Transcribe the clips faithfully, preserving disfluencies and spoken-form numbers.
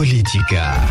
بوليتيكا.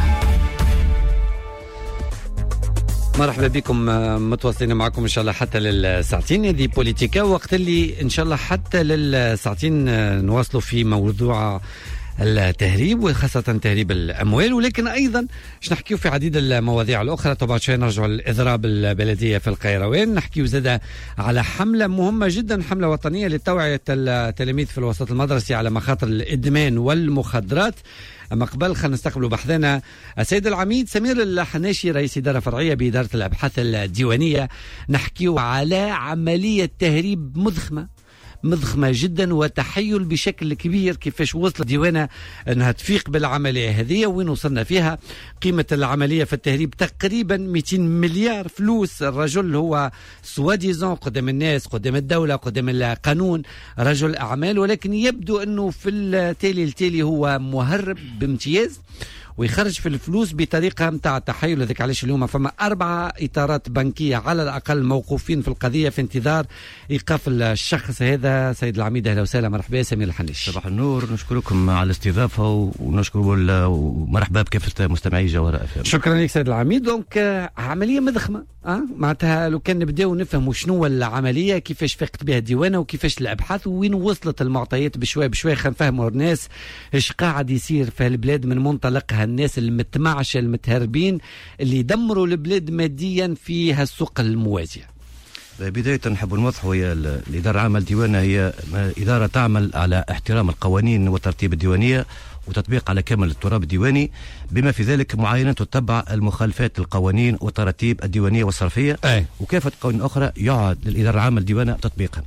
مرحبا بكم، متواصلين معكم ان شاء الله حتى للساعتين. هذه بوليتيكا، وقت اللي ان شاء الله حتى للساعتين نواصلوا في موضوع التهريب وخاصة تهريب الأموال، ولكن أيضا باش نحكيو في عديد المواضيع الأخرى. طبعا شوي نرجعوا للإضراب البلدية في القيروان، نحكيو زادة على حملة مهمة جدا، حملة وطنية لتوعية التلاميذ في الوسط المدرسي على مخاطر الإدمان والمخدرات. أما قبل خلينا نستقبلوا بحثنا السيد العميد سمير الحناشي، رئيس إدارة فرعية بإدارة الأبحاث الديوانية. نحكيو على عملية تهريب مضخمة مضخمة جدا وتحيل بشكل كبير، كيفاش وصلت ديوانة انها تفيق بالعملية هذه، وين وصلنا فيها. قيمة العملية في التهريب تقريبا مئتين مليار فلوس. الرجل هو سواديزون قدام الناس، قدام الدولة، قدام القانون، رجل أعمال، ولكن يبدو أنه في التالي التالي هو مهرب بامتياز ويخرج في الفلوس بطريقة متاع التحيل. هذاك علاش اليوم فما أربعة إطارات بنكية على الأقل موقوفين في القضية في انتظار إيقاف الشخص هذا. سيد العميد أهلا وسهلا، مرحبا. سمير الحناشي، صباح النور، نشكركم على الاستضافة ونشكر ومرحبا بكافة مستمعي جوهرة أف أم. شكرا لك سيد العميد. دونك عملية مضخمة، أه؟ معناتها لو كان نبداو نفهموا شنو العملية، كيفاش فاقت بها الديوانة وكيفاش الأبحاث وين وصلت المعطيات بشوي بشوي، خلينا نفهموا الناس ايش قاعد يصير في البلاد من منطلقها، الناس المتمعشة المتهربين اللي يدمروا البلاد ماديا في هالسوق الموازية. بداية نحب نوضحوا، هي الإدارة العامة الديوانة هي إدارة تعمل على احترام القوانين والترتيب الديوانية وتطبيق على كامل التراب الديواني، بما في ذلك معاينة وتتبع المخالفات القوانين والتراتيب الديوانية والصرفية أي. وكافة قوانين أخرى يعاد للإدارة العامة الديوانة تطبيقها.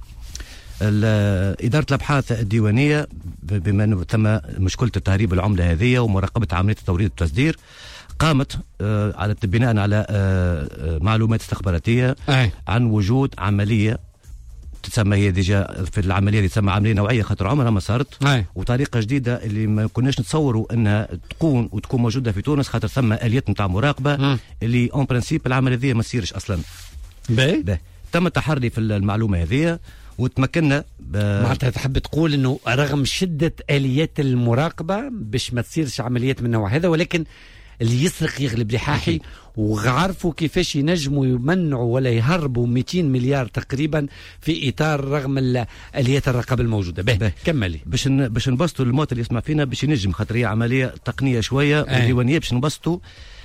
إدارة الأبحاث الديوانية بما أنه تم مشكلة تهريب العملة هذه ومراقبة عملية التوريد والتصدير، قامت آه على بناء على آه معلومات استخباراتية أي. عن وجود عملية تسمى، هي ديجا في العملية اللي تسمى عملية نوعية خاطر عمرها ما صارت أي. وطريقة جديدة اللي ما كناش نتصوروا أنها تكون وتكون موجودة في تونس، خاطر ثم آليات نتاع مراقبة م. اللي اون برانسيب العملية هذه ما تصيرش أصلا. باهي تم التحري في المعلومة هذه وتمكنا ب... معناتها تحب تقول انه رغم شدة آليات المراقبة باش ما تصيرش عمليات من النوع هذا، ولكن اللي يسرق يغلب لحاحي، وعرفوا كيفاش ينجموا يمنعوا ولا يهربوا مئتين مليار تقريبا في اطار رغم الآليات الرقابة الموجودة. به كملي باش باش نبسطوا الموت اللي يسمع فينا باش ينجم، خاطر هي عملية تقنية شوية وديوانية، باش نبسطوا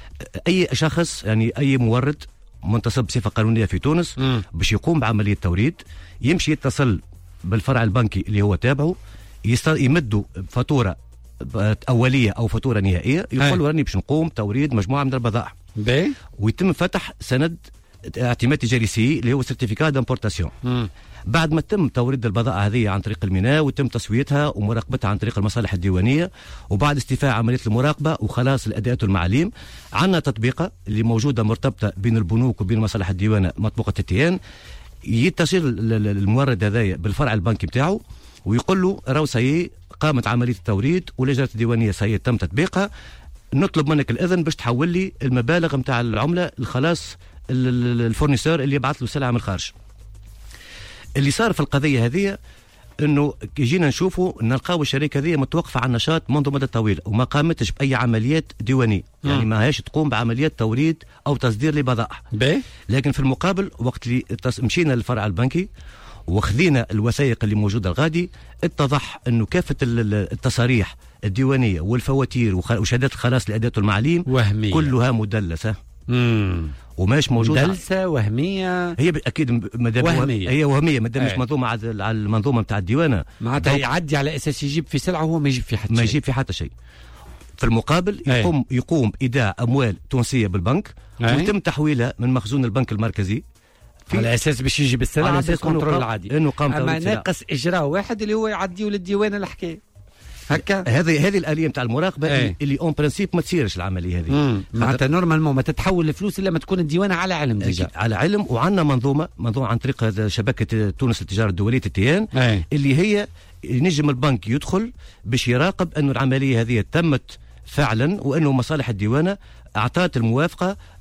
اي شخص يعني اي مورد منتصب بصفة قانونية في تونس م. باش يقوم بعملية توريد، يمشي يتصل بالفرع البنكي اللي هو تابعه، يمدوا فاتورة أولية أو فاتورة نهائية، يقول راني باش نقوم توريد مجموعة من البضائع، ويتم فتح سند اعتماد تجاري سي اللي هو سيرتيفيكات دامبورتاسيون. بعد ما تم توريد البضائع هذه عن طريق الميناء وتم تسويتها ومراقبتها عن طريق المصالح الديوانية، وبعد استيفاء عملية المراقبة وخلاص الأداءات والمعاليم، عندنا تطبيقة اللي موجودة مرتبطة بين البنوك وبين مصالح الديوانة، مطبوقة التيان. يتصل المورد هذايا بالفرع البنكي بتاعه ويقول له راهو سي قامت عملية التوريد والإجراءات الديوانية سي تم تطبيقها، نطلب منك الإذن باش تحول لي المبالغ متاع العملة الخلاص الفورنيسور اللي يبعث له سلعة من الخارج. اللي صار في القضية هذه انه جينا نشوفوا نلقاو الشركة هذه متوقفة عن النشاط منذ مدة طويلة وما قامتش بأي عمليات ديوانية، يعني ما هيش تقوم بعمليات توريد أو تصدير لبضائع. لكن في المقابل وقت اللي مشينا للفرع البنكي وخذينا الوثائق اللي موجودة الغادي، اتضح انه كافة التصاريح الديوانية والفواتير وشهادات الخلاص لأداة المعاليم وهمية، كلها مدلسة مم. وماش موجودة، مدلسة وهمية. هي اكيد مدام وهمية، هي وهمية مادام مش منظومة على المنظومة نتاع الديوانة، معناتها يعدي على اساس يجيب في سلعة وهو ما يجيب في حتى ما شيء. يجيب في حتى شيء. في المقابل يقوم أي. يقوم إيداع أموال تونسية بالبنك ويتم تحويلها من مخزون البنك المركزي على اساس باش يجي بالسلعه على اساس كنترول العادي، انه قام اما ناقص اجراء واحد اللي هو يعديه للديوان الحكايه هكا. هذه هذه الآلية نتاع المراقبة ايه؟ اللي اون برانسيب ما تصيرش العملية هذه، معناتها نورمالمون ما تتحول الفلوس الا ما تكون الديوان على علم ديجا، على علم. وعندنا منظومة منظومة عن طريق شبكة تونس للتجارة الدولية التيان ايه؟ اللي هي ينجم البنك يدخل باش يراقب انه العملية هذه تمت فعلا وانه مصالح الديوانة اعطت الموافقة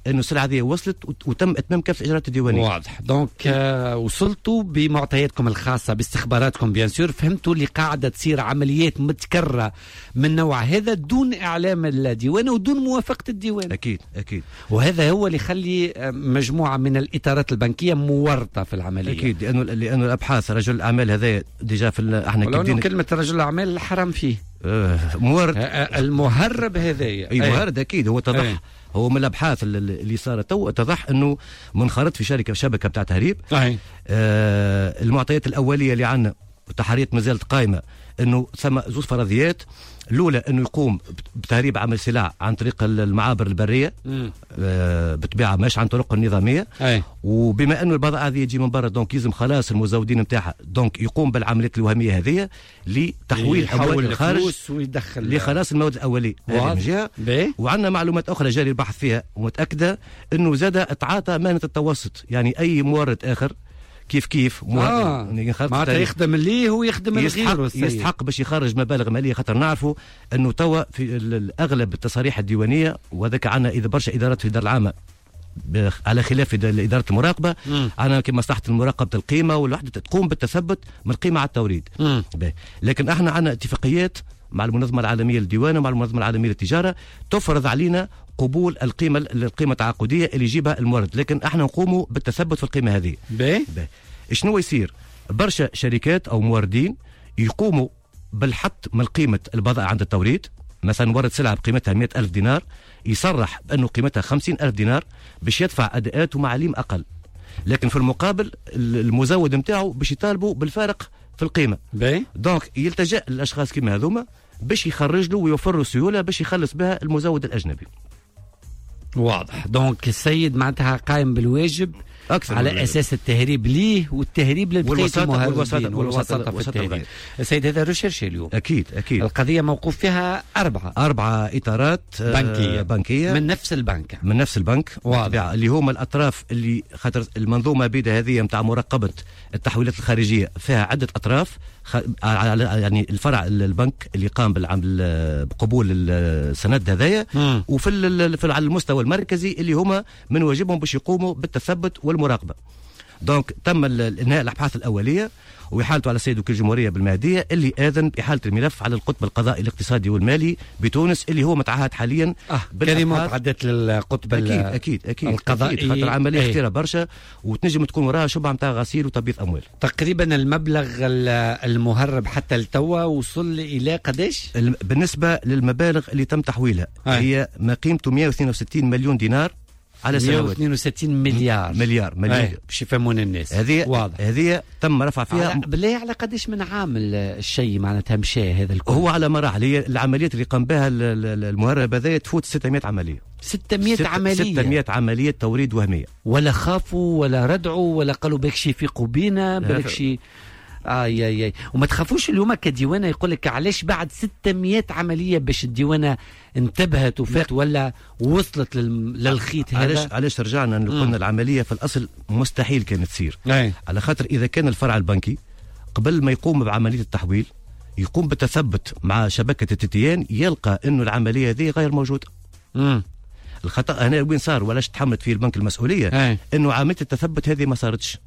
انه السلعه هذه وصلت وتم اتمام كافه الاجراءات الديوانيه. واضح. دونك آه وصلتوا بمعطياتكم الخاصه باستخباراتكم بيان سور، فهمتوا اللي قاعده تصير عمليات متكرره من نوع هذا دون اعلام الديوان ودون موافقه الديوان. اكيد اكيد. وهذا هو اللي يخلي مجموعه من الاطارات البنكيه مورطه في العمليه. اكيد، لانه لانه الابحاث رجل الاعمال هذا ديجا في احنا كدين كلمه رجل الاعمال الحرام فيه آه مورد آه المهرب هذايا. اي مهرب اكيد. هو اتضح أي. هو من الابحاث اللي صارت تو اتضح انه منخرط في شركه شبكه بتاع تهريب. أي. آه المعطيات الاوليه اللي عندنا والتحريات ما زالت قائمه انه ثم زوج فرضيات. الاولى انه يقوم بتهريب عمل سلاح عن طريق المعابر البريه آه بطبيعه مش عن طرق النظاميه. أي. وبما انه البضائع هذه يجي من برا دونك يلزم خلاص المزودين نتاعها دونك يقوم بالعمليات الوهميه هذه لتحويل اموال الخارج ويدخل لخلاص المواد الاوليه هذه من جهه. وعندنا معلومات اخرى جاري البحث فيها ومتاكده انه زاد تعاطى مهنه التوسط، يعني اي مورد اخر كيف كيف آه. معناتها يخدم اللي هو يخدم الغير يستحق باش يخرج مبالغ ماليه، خاطر نعرفوا انه توا في اغلب التصاريح الديوانيه وهذاك عندنا اذا برشا ادارات في الاداره العامه على خلاف اداره المراقبه. عندنا كما مصلحه المراقبه القيمه والوحده تقوم بالتثبت من القيمه على التوريد. لكن احنا عندنا اتفاقيات مع المنظمه العالميه للديوان ومع المنظمه العالميه للتجاره تفرض علينا قبول القيمه القيمه التعاقديه اللي يجيبها المورد، لكن احنا نقوموا بالتثبت في القيمه هذه. باهي شنو يصير؟ برشا شركات او موردين يقوموا بالحط من قيمه البضائع عند التوريد، مثلا مورد سلعه بقيمتها مئة ألف دينار يصرح بانه قيمتها خمسين ألف دينار باش يدفع اداءات ومعاليم اقل، لكن في المقابل المزود نتاعو باش يطالبوا بالفارق في القيمه. باهي دونك يلتجأ الاشخاص كيما هذوما باش يخرج له ويوفر له سيوله باش يخلص بها المزود الاجنبي. واضح. دونك السيد معناتها قائم بالواجب أكثر على بالواجب. اساس التهريب ليه والتهريب للبقيه المهربين والوساطه في التهريب. السيد هذا ريشيرشي اليوم. اكيد اكيد. القضيه موقوف فيها اربعه اربعه اطارات بنكيه بنكيه من نفس البنك من نفس البنك اللي هما الاطراف اللي خاطر المنظومه بيدا هذه نتاع مراقبه التحويلات الخارجيه فيها عده اطراف. خ... يعني الفرع البنك اللي قام بالعمل بقبول السند هذايا، وفي ال... على المستوى المركزي اللي هما من واجبهم باش يقوموا بالتثبت والمراقبه. دونك تم انهاء الابحاث الاوليه وإحالته على السيد وكيل الجمهوريه بالمهديه اللي اذن باحاله الملف على القطب القضائي الاقتصادي والمالي بتونس اللي هو متعهد حاليا اه كلمات عدت للقطب اكيد اكيد اكيد القضائي. خاطر عمليه ايه. خطيره برشا وتنجم تكون وراها شبهه نتاع غسيل وتبييض اموال. تقريبا المبلغ المهرب حتى لتوا وصل الى قداش؟ بالنسبه للمبالغ اللي تم تحويلها اه. هي ما قيمته مئة واثنين وستين مليون دينار على سنوات. مئة واثنين وستين مليار مليار مليار باش يفهمون الناس. هذه واضح. هذه تم رفع فيها على بالله على قداش من عام الشيء معناتها مشى هذا الكل؟ هو على مراحل. هي العمليات اللي قام بها المهرب هذا تفوت ستمئة عمليه. ستمئة عمليه ستمئة عمليه توريد وهميه. ولا خافوا ولا ردعوا ولا قالوا بكشي يفيقوا بينا بكشي اي اي اي وما تخافوش اليوم كديوانه يقول لك علاش بعد ستمئة عمليه باش الديوانه انتبهت وفات ولا وصلت للخيط هذا؟ علاش علاش رجعنا قلنا العمليه في الاصل مستحيل كانت تصير. أي. على خاطر اذا كان الفرع البنكي قبل ما يقوم بعمليه التحويل يقوم بالتثبت مع شبكه التتيان يلقى انه العمليه هذه غير موجوده. امم الخطا هنا وين صار ولاش تحملت فيه البنك المسؤوليه؟ أي. انه عمليه التثبت هذه ما صارتش،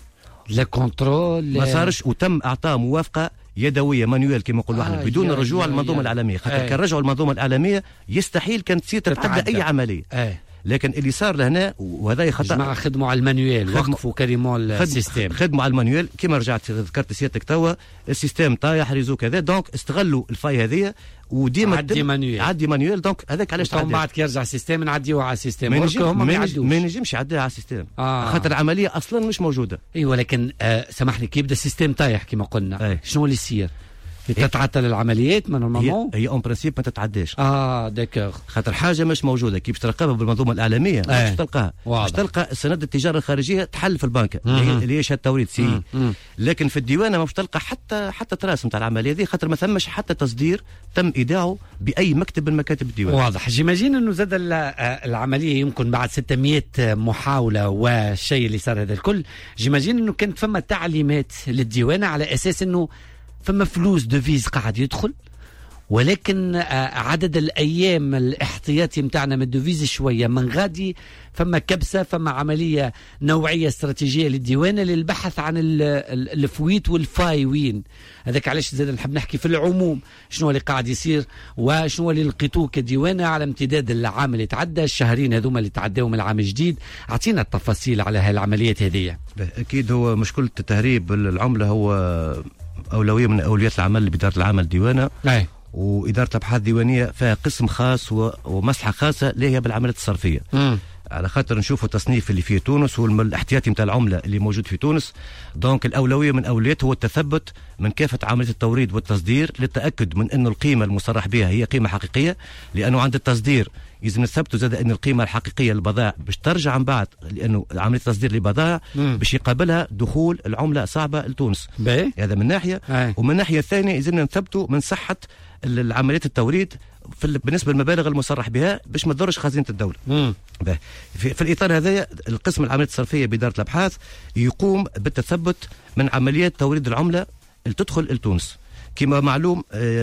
لا كنترول ما صارش، وتم اعطاء موافقه يدويه مانويل كما نقولوا احنا آه بدون الرجوع للمنظومه العالميه. خاطر كان رجعوا المنظومه العالميه يستحيل كانت تصير تتعدى اي عمليه. آه. لكن اللي صار لهنا وهذا خطا. جماعه خدموا على المانويل وقفوا كريمون السيستم خدموا على المانويل كما رجعت ذكرت سيادتك توا السيستم طايح ريزو كذا دونك استغلوا الفاي هذه وديما عدي مانويل عدي مانويل دونك هذاك علاش من بعد كي يرجع السيستم نعديوه على السيستم هم ما يعدوش ما ينجمش يعديها على السيستم آه. خاطر العمليه اصلا مش موجوده. اي ولكن آه سامحني كي يبدا السيستم طايح كما قلنا أي. شنو اللي يصير؟ تتعطل العمليات من نورمالمون؟ هي اون برانسيب ما تتعداش. اه داكوغ. خاطر حاجه مش موجوده كي باش تراقبها بالمنظومه الاعلاميه باش تلقاها باش تلقى سند التجاره الخارجيه تحل في البنك اللي هي شهاده توريد سي. لكن في الديوانه ما باش تلقى حتى حتى تراس نتاع العمليه هذه خاطر ما ثمش حتى تصدير تم ايداعه باي مكتب من مكاتب الديوان. واضح. جيماجين انه زاد العمليه يمكن بعد ستمئة محاوله والشيء اللي صار هذا الكل، جيماجين انه كانت فما تعليمات للديوانه على اساس انه فما فلوس دوفيز قاعد يدخل ولكن عدد الايام الاحتياطي متاعنا من الدوفيز شويه من غادي، فما كبسه، فما عمليه نوعيه استراتيجيه للديوانه للبحث عن الفويت والفاي وين. هذاك علاش زاد نحب نحكي في العموم شنو اللي قاعد يصير وشنو اللي لقيتوه كديوانه على امتداد العام اللي تعدى، الشهرين هذوما اللي تعداو من العام الجديد. اعطينا التفاصيل على هالعمليات هذه. اكيد هو مشكله تهريب العمله هو اولويه من اولويات العمل لاداره العمل الديوانه. أي. وإدارة الأبحاث الديوانية فيها قسم خاص ومسحة خاصة اللي هي بالعمليات الصرفية. م. على خاطر نشوفوا التصنيف اللي في تونس والاحتياطي نتاع العملة اللي موجود في تونس. دونك الأولوية من أولويات هو التثبت من كافة عملية التوريد والتصدير للتأكد من أن القيمة المصرح بها هي قيمة حقيقية، لأنه عند التصدير لازم نثبتوا زاد أن القيمة الحقيقية للبضائع باش ترجع عن بعد، لأنه عملية تصدير لبضائع باش يقابلها دخول العملة صعبة لتونس. هذا من ناحية. أي. ومن الناحية الثانية لازمنا نثبتوا من صحة العمليات التوريد في بالنسبه للمبالغ المصرح بها باش ما تضرش خزينه الدوله. في, في الاطار هذا القسم العمليات الصرفيه باداره الابحاث يقوم بالتثبت من عمليات توريد العمله اللي تدخل لتونس. كما معلوم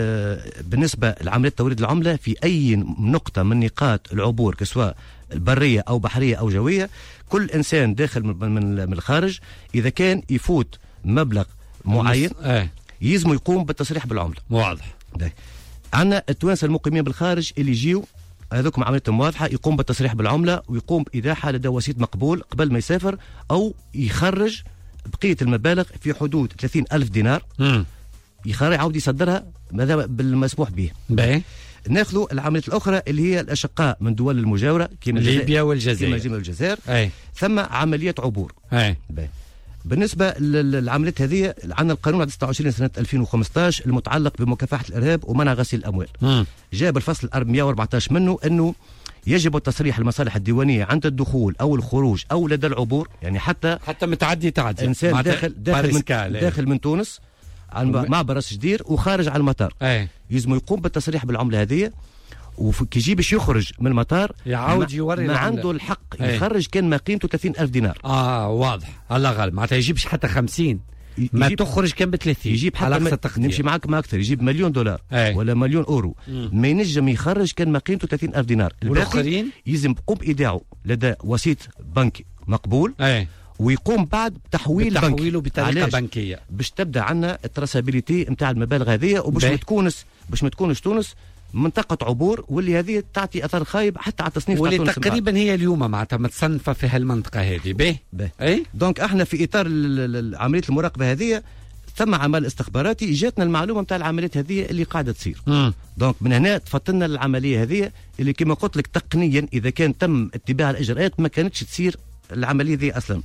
بالنسبه لعمليات توريد العمله في اي نقطه من نقاط العبور سواء بريه او بحريه او جويه، كل انسان داخل من الخارج اذا كان يفوت مبلغ معين يلزم يقوم بالتصريح بالعمله. واضح. عندنا التوانسه المقيمين بالخارج اللي يجيو هذوك عمليتهم واضحه، يقوم بالتصريح بالعمله ويقوم بايداعها لدى وسيط مقبول قبل ما يسافر او يخرج بقيه المبالغ في حدود ثلاثين ألف دينار. امم يخرج يعاود يصدرها ماذا بالمسموح به. باهي. ناخذوا العمليات الاخرى اللي هي الاشقاء من دول المجاوره كما ليبيا والجزائر. كما والجزائر. اي. ثم عمليات عبور. اي. باهي. بالنسبة للعمليات هذه عندنا القانون على ستة وعشرين سنة ألفين وخمسطاش المتعلق بمكافحة الإرهاب ومنع غسيل الأموال. م. جاء بالفصل مئة وأربعطاش منه أنه يجب التصريح المصالح الديوانية عند الدخول أو الخروج أو لدى العبور، يعني حتى حتى متعدي تعدي إنسان داخل داخل من, داخل من تونس عن معبر راس جدير وخارج على المطار يلزم يقوم بالتصريح بالعملة هذه، وكي يجي باش يخرج من المطار يعاود يوري ما عنده الحق يخرج كان ما قيمته ثلاثين ألف دينار. اه واضح. الله غالب معناتها يجيبش حتى خمسين، ما تخرج كان ب ثلاثين، يجيب حتى ما نمشي معك ما اكثر، يجيب مليون دولار أي. ولا مليون اورو. مم. ما ينجم يخرج كان ما قيمته ثلاثين ألف دينار. والاخرين يلزم يقوم بايداعه لدى وسيط بنكي مقبول. أي. ويقوم بعد بتحويل تحويله بطريقه بنكيه باش تبدا عندنا التراسابيليتي نتاع المبالغ هذه، وباش ما تكونش باش ما تكونش تونس منطقة عبور واللي هذه تعطي أثر خايب حتى على التصنيف واللي تقريبا هي اليوم معناتها متصنفة في هالمنطقة هذه. به به أي دونك احنا في إطار عملية المراقبة هذه ثم عمل استخباراتي جاتنا المعلومة نتاع العمليات هذه اللي قاعدة تصير. م. دونك من هنا تفطنا العملية هذه اللي كما قلت لك تقنيا إذا كان تم اتباع الإجراءات ما كانتش تصير العملية ذي أصلا.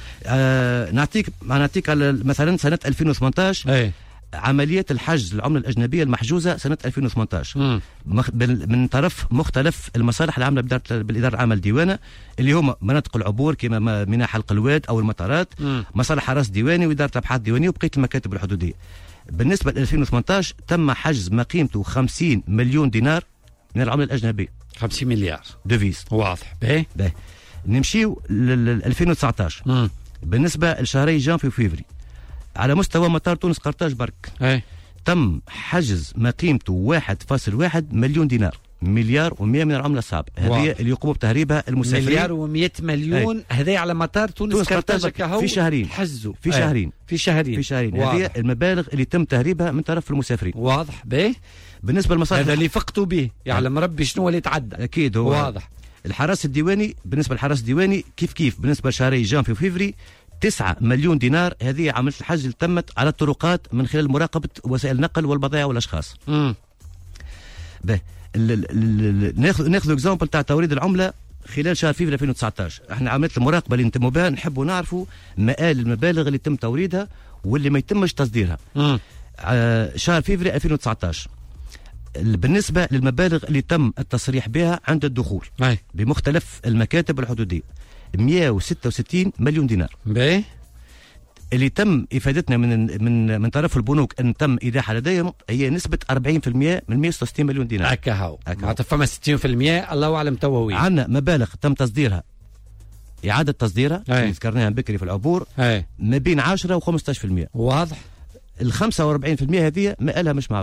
آه نعطيك نعطيك على مثلا سنة ألفين وثمانطاش. أي. عمليات الحجز العملة الأجنبية المحجوزة سنة ألفين وثمانطاش م. من طرف مختلف المصالح العامة بالإدارة العامة الديوانة اللي هم مناطق العبور كما ميناء حلق الواد أو المطارات، م. مصالح حرس ديواني وإدارة الأبحاث الديوانية وبقية المكاتب الحدودية. بالنسبة ل ألفين وثمانطاش تم حجز ما قيمته خمسين مليون دينار من العملة الأجنبية. خمسين مليار دوفيز. واضح. باهي. باهي. نمشيو ل ألفين وتسعطاش. م. بالنسبة لشهري جانفي وفيفري على مستوى مطار تونس قرطاج برك أي. تم حجز ما قيمته واحد فاصل واحد مليون دينار، مليار ومئة من العملة الصعبة هذه اللي يقوموا بتهريبها المسافرين. مليار ومئة مليون هذه على مطار تونس, تونس قرطاج في شهرين حجزوا في شهرين في شهرين في شهرين هذه المبالغ اللي تم تهريبها من طرف المسافرين. واضح. به بالنسبة للمصالح هذا اللي فقتوا به يعلم يعني ربي شنو اللي تعدى. أكيد هو واضح. الحراس الديواني بالنسبة للحراس الديواني كيف كيف بالنسبة لشهري جانفي وفيفري تسعة مليون دينار هذه عملية الحجز اللي تمت على الطرقات من خلال مراقبة وسائل النقل والبضائع والأشخاص. امم به ناخذ ناخذ اكزامبل تاع توريد العملة خلال شهر فيفري ألفين وتسعطاش. احنا عملية المراقبة اللي نتموا بها نحبوا نعرفوا مآل المبالغ اللي تم توريدها واللي ما يتمش تصديرها. امم آه شهر فيفري ألفين وتسعطاش بالنسبة للمبالغ اللي تم التصريح بها عند الدخول أي. بمختلف المكاتب الحدودية مئة وستة وستين مليون دينار. باهي. اللي تم افادتنا من من من طرف البنوك ان تم ايداعها لديهم هي نسبه أربعين بالمئة من مئة وستة وستين مليون دينار. هكا هو معناتها فما ستين بالمئة الله اعلم توا وين. عندنا مبالغ تم تصديرها اعاده تصديرها ذكرناها بكري في العبور أي. ما بين عشرة وخمسطاش بالمئة. واضح. ال خمسة وأربعين بالمئة هذه مآلها مش معروف.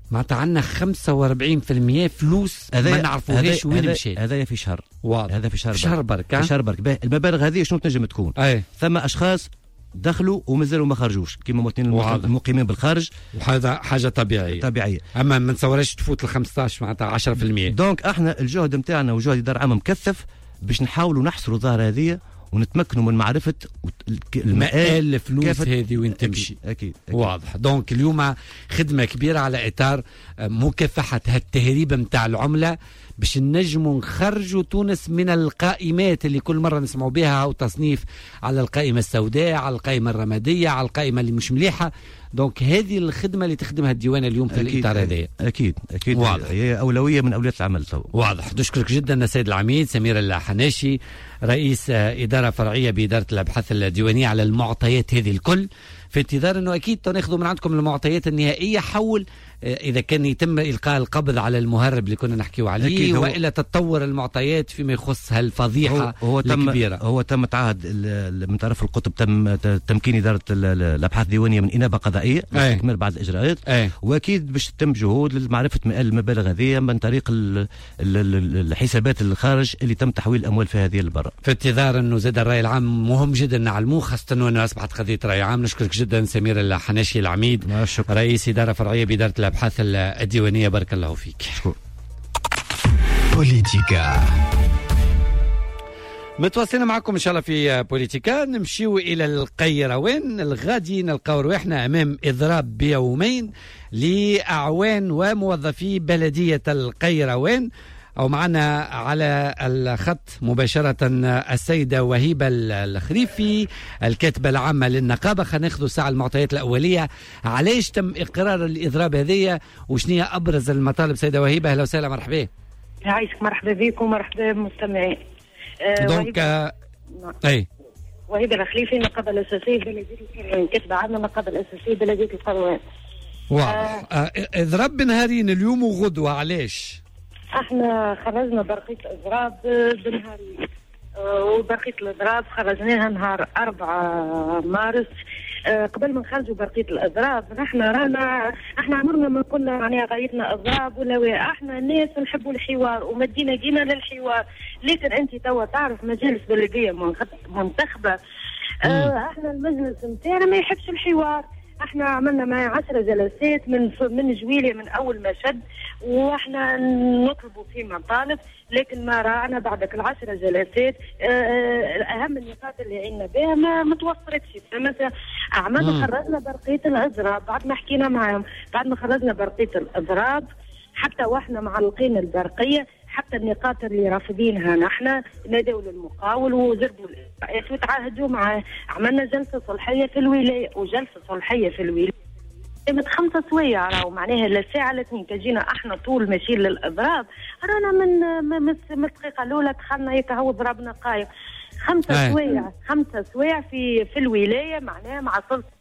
معناتها عندنا خمسة وأربعين بالمئة فلوس ما نعرفوهاش وين مشات. هذا في شهر واضح. هذا في شهر شهر برك. في شهر برك. المبالغ هذه شنو تنجم تكون؟ أي. ثم اشخاص دخلوا ومازالوا ما خرجوش كيما مواطنين المقيمين بالخارج، وهذا حاجه طبيعيه طبيعيه. اما ما نتصورش تفوت ال خمسطاش معناتها عشرة بالمئة. دونك احنا الجهد نتاعنا وجهد اداره عامه مكثف باش نحاولوا نحصروا الظاهره هذه ونتمكنوا من معرفه المآل الفلوس هذه وين تمشي. أكيد. أكيد. أكيد واضح. دونك اليوم خدمه كبيره على اطار مكافحه هالتهريب نتاع العمله باش نجموا نخرجوا تونس من القائمات اللي كل مره نسمعوا بها، او تصنيف على القائمه السوداء، على القائمه الرماديه، على القائمه اللي مش مليحه. دونك هذه الخدمه اللي تخدمها الديوان اليوم في الاطار هذا. اكيد اكيد واضح. هي اولويه من اولويات العمل تو. واضح. نشكرك جدا السيد العميد سمير الحناشي، رئيس اداره فرعيه باداره الابحاث الديوانيه، على المعطيات هذه الكل، في انتظار انه اكيد تاخذوا من عندكم المعطيات النهائيه حول اذا كان يتم القاء القبض على المهرب اللي كنا نحكيو عليه، والا تتطور المعطيات فيما يخص هالفضيحه هو, هو الكبيره. تم هو تم تعهد من طرف القطب، تم تمكين اداره الابحاث الديوانيه من انابه قضائيه لاستكمال بعض الاجراءات. أي. واكيد باش تتم جهود لمعرفه المبالغ هذه من طريق الحسابات الخارج اللي تم تحويل الاموال في هذه البرة. في انتظار انه زاد الراي العام مهم جدا نعلموه، خاصه انه اصبحت قضيه راي عام. نشكرك جدا سمير الحناشي العميد، رئيس اداره فرعيه باداره الابحاث الديوانيه. بارك الله فيك. شكرا. بوليتيكا. متواصلين معكم ان شاء الله في بوليتيكا. نمشيو الى القيروان. الغادي نلقاو رواحنا امام اضراب بيومين لاعوان وموظفي بلديه القيروان. أو معنا على الخط مباشرة السيدة وهيبة الخريفي الكاتبة العامة للنقابة. خلينا ناخذ ساعة المعطيات الأولية، علاش تم إقرار الإضراب هذية وشنية أبرز المطالب؟ سيدة وهيبة أهلا وسهلا. مرحبا. يعيشك. مرحبا بكم ومرحبا بالمستمعين. أه دونك أه أي وهيبة الخريفي النقابة الأساسية بلدية القيروان، كاتبة عامة النقابة الأساسية بلدية القيروان. واضح. أه إضراب بنهارين اليوم وغدوة، علاش؟ احنا خرجنا برقية الاضراب بنهارين، وبرقية الاضراب خرجناها نهار أربعة مارس. قبل ما نخرجوا برقية الاضراب احنا رانا احنا عمرنا ما كنا معناها غايتنا اضراب ولا احنا ناس نحبوا الحوار ومدينا جينا للحوار، لكن انت توا تعرف مجالس بلدية منتخبة، اه احنا المجلس نتاعنا ما يحبش الحوار. احنا عملنا معاه عشرة جلسات من من جويلية من اول ما شد، واحنا نطلبوا فيه مطالب، لكن ما رانا بعدك العشرة جلسات اهم النقاط اللي عينا بها ما متوفرتش. مثلا عملنا خرجنا برقية الاضراب بعد ما حكينا معاهم، بعد ما خرجنا برقية الاضراب حتى واحنا معلقين البرقية، حتى النقاط اللي رافضينها نحن نادوا للمقاول وزربوا الإجراءات وتعاهدوا معاه. عملنا جلسة صلحية في الولاية وجلسة صلحية في الولاية قيمة خمسة سويع، راهو معناها لساعة لاثنين كجينا احنا طول ماشيين للإضراب، رانا من من الدقيقة الأولى دخلنا هيك هو ضربنا قايم. خمسة سويع خمسة سويع في في الولاية معناها مع سلطة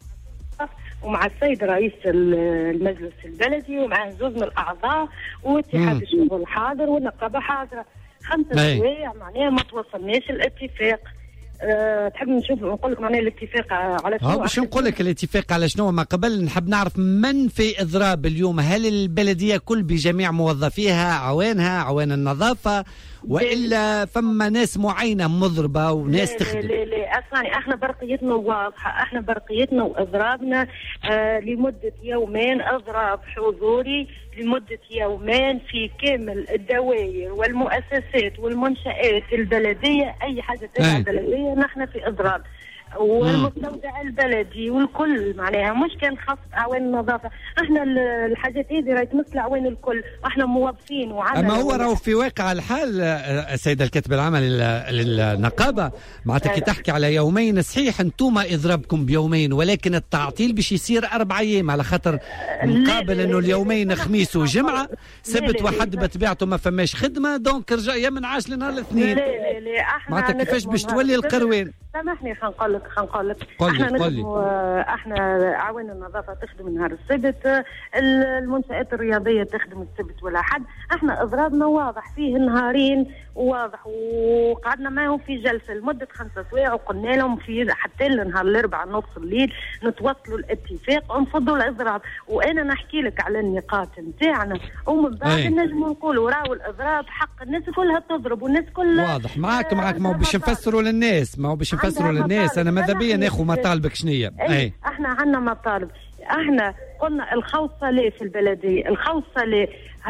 ومع السيد رئيس المجلس البلدي ومع زوج من الاعضاء واتحاد الشغل حاضر والنقابه حاضره. خمسه سوايع معناها ما توصلناش الاتفاق. أه تحب نشوف نقول لك معناها الاتفاق على شنو؟ باش نقول لك الاتفاق على شنو. ما قبل نحب نعرف من في اضراب اليوم، هل البلديه كل بجميع موظفيها عوانها عوان النظافه والا فما ناس معينه مضربه وناس تخدم؟ لا لا اصلا احنا برقيتنا واضحه، احنا برقيتنا واضرابنا آه لمده يومين، اضراب حضوري لمده يومين في كامل الدوائر والمؤسسات والمنشآت البلديه، اي حاجه تبع البلديه نحن في اضراب، والمستودع البلدي والكل معناها مش كان خاص اعوان النظافه، احنا الحاجات هذه راهي تمثل اعوان الكل واحنا موظفين وعمل. اما هو راهو في واقع الحال السيده الكاتبه العامه للنقابه معناتها كي تحكي على يومين صحيح انتم اضرابكم بيومين، ولكن التعطيل باش يصير اربع ايام على خاطر مقابل انه اليومين خميس وجمعه، سبت وحد بطبيعته ما فماش خدمه، دونك رجع يا من عاش لنهار الاثنين. لا لا لا احنا معناتها كيفاش باش تولي القروان؟ سامحني خلينا نقول لك خلينا نقول لك قولي احنا قولي. نخدموا احنا عوان النظافه تخدم نهار السبت، المنشآت الرياضيه تخدم السبت والاحد. احنا اضرابنا واضح فيه نهارين واضح، وقعدنا معهم في جلسه لمده خمسة سوايع وقلنا لهم في حتى لنهار الاربعاء نص الليل نتوصلوا الاتفاق ونفضوا الاضراب. وانا نحكي لك على النقاط نتاعنا ومن بعد نجموا نقولوا راهو الاضراب حق الناس كلها تضرب والناس كلها واضح. معاك معاك ما هو باش نفسروا للناس، ما هو باش نفسروا للناس. انا ماذا بيا ناخذ مطالبك شنية؟ اي احنا عندنا مطالب. احنا قلنا الخوصه ليه في البلديه، الخوصه ليه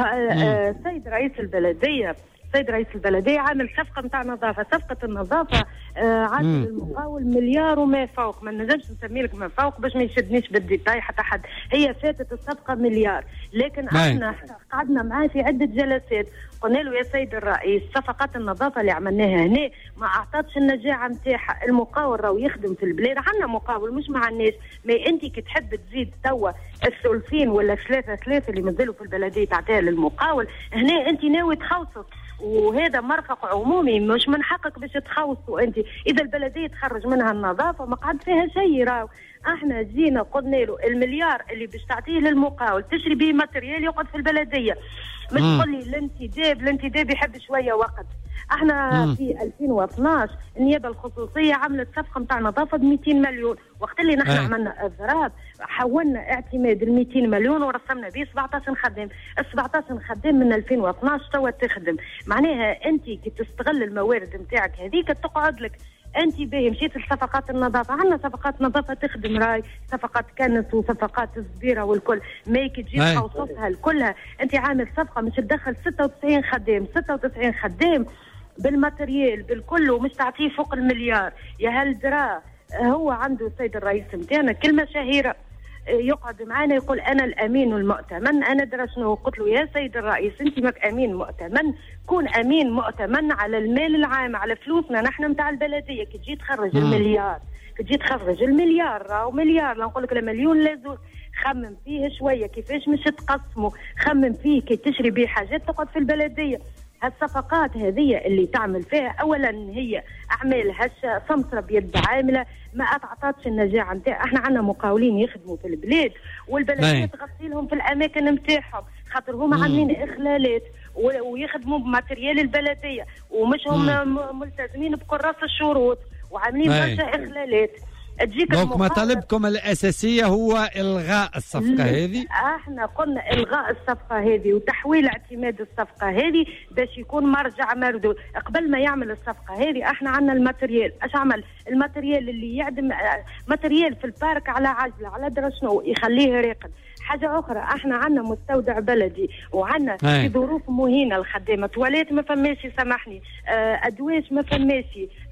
آه سيد رئيس البلديه سيد رئيس البلديه عامل صفقه نتاع نظافه، صفقه النظافه آه عامل المقاول مليار وما فوق، ما نجمش نسمي لك ما فوق باش ما يشدنيش بالديتاي حتى حد. هي فاتت الصفقه مليار، لكن احنا قعدنا معاه في عده جلسات قلنا له يا سيد الرئيس صفقات النظافه اللي عملناها هنا ما اعطتش النجاعه نتاعها. المقاول راهو يخدم في البلاد، عندنا مقاول مش مع الناس، ما انت كي تحب تزيد توا الثلثين ولا ثلاثه ثلاثه اللي مازالوا في البلديه تعطيها للمقاول، هنا انت ناوي تخوص، وهذا مرفق عمومي مش من حقك باش تخوصوا انت. اذا البلديه تخرج منها النظافه ما قعد فيها شيء. راهو احنا جينا قلنا له المليار اللي باش تعطيه للمقاول تشري به ماتريال يقعد في البلديه، مش تقول لي الانتداب الانتداب يحب شويه وقت. احنا مم. في ألفين واثناش النيابه الخصوصيه عملت صفقه نتاع نظافه ب مئتين مليون، وقت اللي نحن عملنا اضراب حولنا اعتماد ال مئتين مليون ورسمنا به سبعطاش خدام. ال سبعطاش خدام من ألفين واثناش توا تخدم. معناها انت كي تستغل الموارد نتاعك هذيك تقعد لك انت باهي مشيت لصفقات النظافه. عندنا صفقات نظافه تخدم راي، صفقات كنس وصفقات الزبيره والكل، ما كي تجي تخصصها كلها انت عامل صفقه مش تدخل ستة وتسعين خدام ستة وتسعين خدام بالماتريال بالكل ومش تعطيه فوق المليار. يا هل درا هو عنده السيد الرئيس نتاعنا كلمه شهيره يقعد معنا يقول انا الامين والمؤتمن. انا درا شنو قلت له يا سيد الرئيس انت ماك امين مؤتمن، كون امين مؤتمن على المال العام على فلوسنا نحن نتاع البلديه. كي تجي تخرج المليار كي تجي تخرج المليار راهو مليار لا نقول لك مليون لازم خمم فيه شويه كيفاش مش تقسمه، خمم فيه كي تشري به حاجات تقعد في البلديه. هالصفقات هذه اللي تعمل فيها اولا هي اعمال هشه سمسره بيد عامله ما اتعطاتش النجاعه نتاع. احنا عندنا مقاولين يخدموا في البلاد والبلديه تغطي لهم في الاماكن نتاعهم خاطر هما عاملين اخلالات ويخدموا بماتريال البلديه ومش هم ملتزمين بكراس الشروط وعاملين برشا اخلالات. دونك مطالبكم الأساسية هو إلغاء الصفقة هذه؟ احنا قلنا إلغاء الصفقة هذه وتحويل اعتماد الصفقة هذه باش يكون مرجع مردود. قبل ما يعمل الصفقة هذه احنا عندنا الماتريال، اش عمل الماتريال اللي يعدم ماتريال في البارك على عجلة على درا شنو يخليه راقد. حاجة أخرى احنا عندنا مستودع بلدي وعندنا في ظروف مهينة الخدامة، تواليت ما فماش سامحني، اه أدواش ما فماش،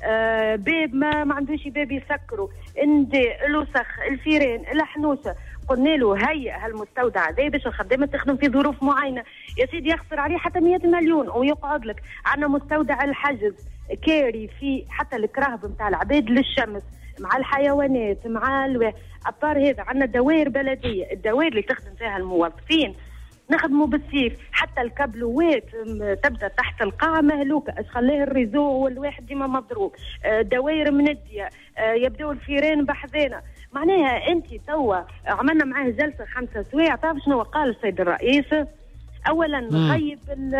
اه باب ما, ما عندوش باب يسكروا، انداء الوسخ الفيران الحنوسة. قلنا له هيئ هالمستودع هذا باش الخدامة تخدم في ظروف معينة. يا سيدي يخسر عليه حتى مئة مليون ويقعد لك. عندنا مستودع الحجز كاري في حتى الكراهب نتاع العباد للشمس مع الحيوانات مع الو... أبار هذا عندنا دوائر بلدية، الدوائر اللي تخدم فيها الموظفين نخدموا بالسيف. حتى الكابلوات تبدا تحت القاع مهلوكه، اش خلاه الريزو والواحد ديما مضروب، دوائر منديه، يبداو الفيران بحذانا. معناها انت توا عملنا معاه جلسه خمسه سوايع. تعرف شنو قال السيد الرئيس؟ اولا نغيب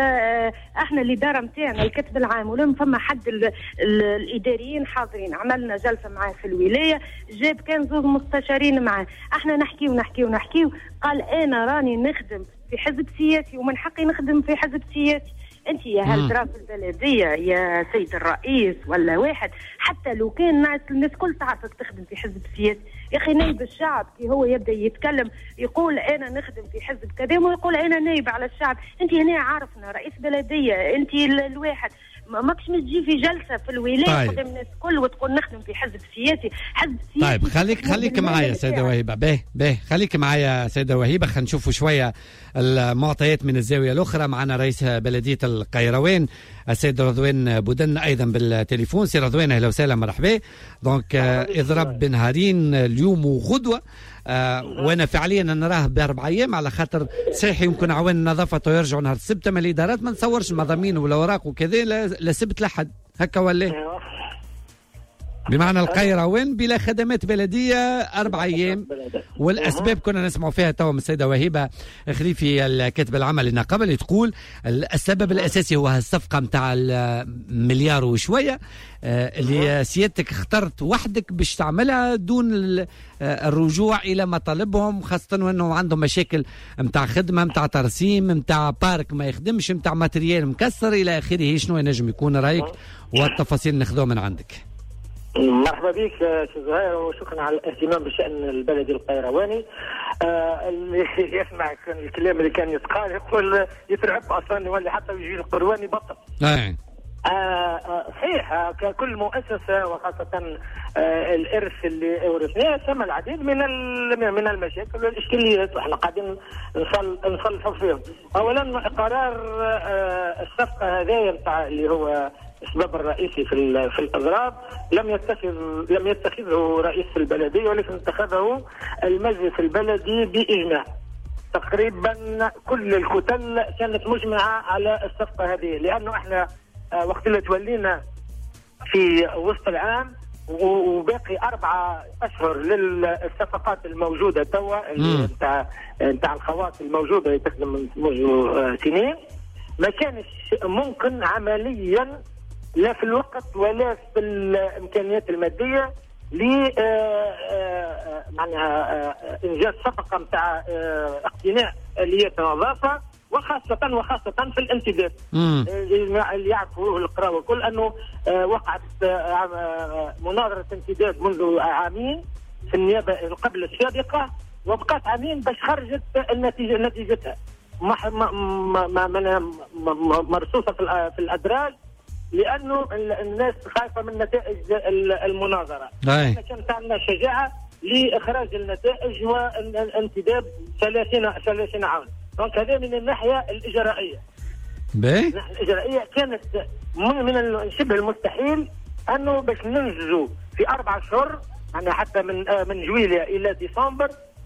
احنا الاداره نتاعنا الكتب العام ولا فما حد ال ال الاداريين حاضرين. عملنا جلسه معاه في الولايه جاب كان زوج مستشارين معاه. احنا نحكي ونحكي ونحكي قال انا راني نخدم في حزب سياسي ومن حقي نخدم في حزب سياسي. انت يا هل ترى في البلديه يا سيد الرئيس ولا واحد حتى لو كان الناس الناس كل تعرفك تخدم في حزب سياسي. يا اخي نايب الشعب كي هو يبدا يتكلم يقول انا نخدم في حزب كذا ويقول انا نايب على الشعب. انت هنا عارفنا رئيس بلديه انت الواحد ماكش تجي في جلسه في الولايه طيب. قدام الناس الكل وتقول نخدم في حزب سياسي. حزب سياسي طيب خليك خليك معايا سيده وهيبه. باهي باهي خليك معايا سيده وهيبه. خلينا نشوفوا شويه المعطيات من الزاويه الاخرى. معنا رئيس بلديه القيروان السيد رضوان بودن ايضا بالتليفون. سي رضوان اهلا وسهلا مرحبا. دونك اضرب بنهارين اليوم وغدوه. آه وانا فعليا نراه باربع ايام على خاطر صحيح يمكن عوان النظافه يرجعوا نهار السبت اما الادارات ما نتصورش المضامين والاوراق وكذا لا سبت لحد هكا ولا بمعنى القيروان بلا خدمات بلديه اربع ايام، والاسباب كنا نسمع فيها توا من السيده وهبه خليفي الكاتب العمل النقابه اللي تقول السبب الاساسي هو الصفقه نتاع المليار وشويه اللي سيادتك اخترت وحدك باش تعملها دون الرجوع الى مطالبهم، خاصه وانه عندهم مشاكل نتاع خدمه نتاع ترسيم نتاع بارك ما يخدمش نتاع ماتريال مكسر الى اخره. شنو ينجم يكون رايك والتفاصيل ناخذوها من عندك؟ مرحبا بك سي زهير، وشكرا على الاهتمام بالشان البلدي القيرواني. آه اللي يسمع الكلام اللي كان يتقال يقول يترعب اصلا يولي حتى يجي القرواني بطل. اي آه صحيح، ككل مؤسسه وخاصه آه الارث اللي ورثناه ثم العديد من من المشاكل والاشكاليات واحنا قاعدين نصلحوا فيهم. اولا قرار آه الصفقه هذايا نتاع اللي هو السبب الرئيسي في في الاضراب لم يتخذ لم يتخذه رئيس البلديه، ولكن اتخذه المجلس البلدي باجماع. تقريبا كل الكتل كانت مجمعه على الصفقه هذه، لانه احنا وقت اللي تولينا في وسط العام وباقي أربعة أشهر للصفقات الموجودة توا اللي نتاع نتاع الخواص الموجودة اللي تخدم منذ سنين، ما كانش ممكن عمليا لا في الوقت ولا في الإمكانيات المادية ل معناها إنجاز صفقة نتاع اقتناء آليات النظافة، وخاصة وخاصة في الانتداب. اللي يعرفوا القراءة والكل أنه وقعت مناظرة انتداب منذ عامين في النيابة قبل السابقة، وبقات عامين باش خرجت النتيجة نتيجتها مرصوصة في الأدراج، لأنه الناس خايفة من نتائج المناظرة. كانت عندنا شجاعة لإخراج النتائج والانتداب ثلاثين ثلاثين عام. دونك هذا من الناحية الإجرائية. باهي. الناحية الإجرائية كانت من شبه المستحيل أنه باش ننجزوا في أربع أشهر، يعني حتى من من جويلية إلى ديسمبر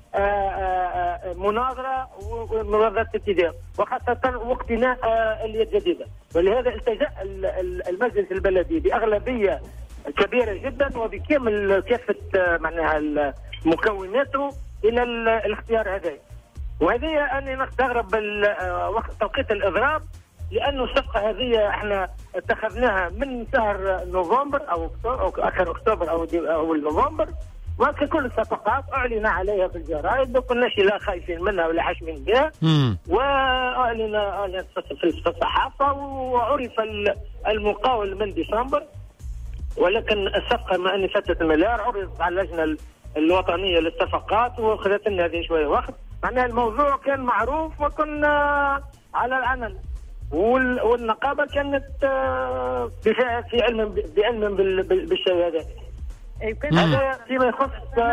مناظرة ومناظرة انتداب، وخاصة واقتناء آليات جديدة. ولهذا التجأ المجلس البلدي بأغلبية كبيرة جدا وبكامل كافة معناها مكوناته إلى الاختيار هذا. وهذه أني نستغرب وقت توقيت الإضراب، لأنه الصفقة هذه احنا اتخذناها من شهر نوفمبر أو آخر أكتوبر أو أول نوفمبر، وككل الصفقات أعلن عليها في الجرائد، ما كناش لا خايفين منها ولا حاشمين بها، وأعلن أعلنت في الصحافة وعرف المقاول من ديسمبر. ولكن الصفقة ما أني فتت المليار عرضت على اللجنة الوطنية للصفقات وأخذت لنا هذه شوية وقت. معناها الموضوع كان معروف وكنا على العمل، والنقابة كانت في علم بعلم بالشيء هذا. هذا فيما يخص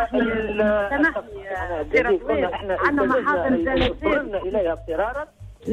عندنا محاضر اضطررنا اليها اضطرارا.